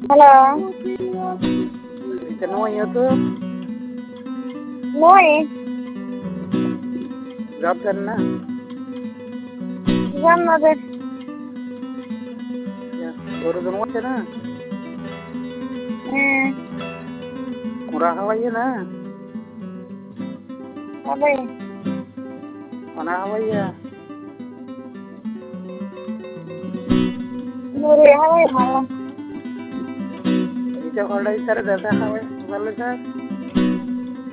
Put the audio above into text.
Halo, Semuanya tuh moi, job करना Jannabe, ya baru doang aja na eh, murah aja na abe, mana aja Nuri, halo, malam. itu kalau dari sana data aja kalau sah